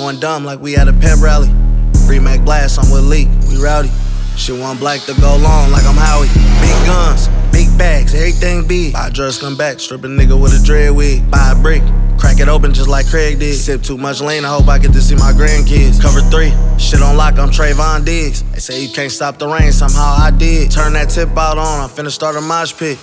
Going dumb like we at a pep rally. Free Mac Blast, I'm with Leak, we rowdy. Shit want black to go long like I'm Howie. Big guns, big bags, everything big. Buy a drugs, come back, strip a nigga with a dread wig. Buy a brick, crack it open just like Craig did. Sip too much lean, I hope I get to see my grandkids. Cover 3, shit on lock, I'm Trayvon Diggs. They say you can't stop the rain, somehow I did. Turn that tip out on, I'm finna start a mosh pit.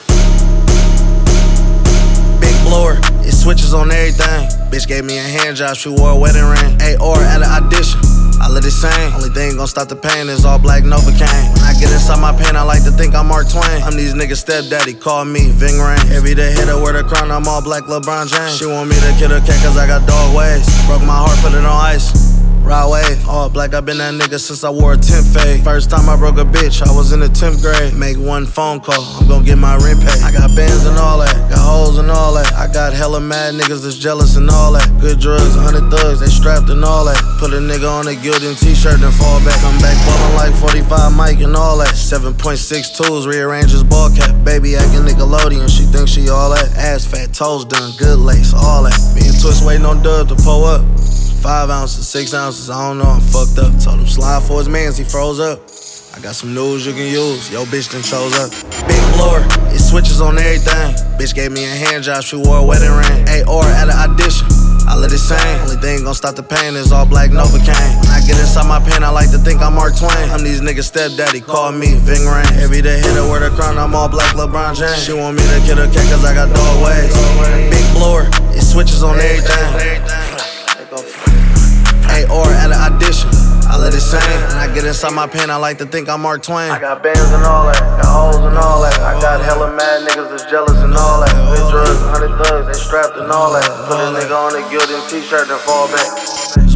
Big blower, it switches on everything. Bitch gave me a hand job, she wore a wedding ring. AOR at an audition, I let it sing. Only thing gon' stop the pain is all black Novocaine. When I get inside my pain, I like to think I'm Mark Twain. I'm these niggas' stepdaddy, call me Ving Rhames. Every day hit her with a crown, I'm all black LeBron James. She want me to kill her cat cause I got dog ways. Broke my heart, put it on ice. Ride wave, all black, I been that nigga since I wore a 10th fade. First time I broke a bitch, I was in the 10th grade. Make one phone call, I'm gon' get my rent paid. I got bands and all that, got hoes and all that. I got hella mad niggas that's jealous and all that. Good drugs, 100 thugs, they strapped and all that. Put a nigga on a Gildan t-shirt and fall back. Come back ballin' like 45 Mike and all that. 7.6 tools, rearrange his ball cap. Baby acting Nickelodeon, she thinks she all that. Ass fat, toes done, good lace, all that. Me and Twist waiting on Dub to pull up. 5 ounces, 6 ounces, I don't know, I'm fucked up. Told him slide for his mans, he froze up. I got some news you can use, yo bitch done chose up. Big blower, it switches on everything. Bitch gave me a hand job, she wore a wedding ring. AOR at an audition, I let it sing. Only thing gon' stop the pain is all black Novocaine. When I get inside my pain, I like to think I'm Mark Twain. I'm these niggas' stepdaddy, call me Ving Rhames. Every day hit her with a crown, I'm all black LeBron James. She want me to kill her cat cause I got dog ways. Big blower, it switches on everything. AOR at an audition, I let it sing. When I get inside my pain, I like to think I'm Mark Twain. I got bands and all that, got hoes and all that. I got hella mad niggas that's jealous and all that. Good drugs, 100 thugs, they strapped and all that. Put a nigga on a Gildan t-shirt and fall back.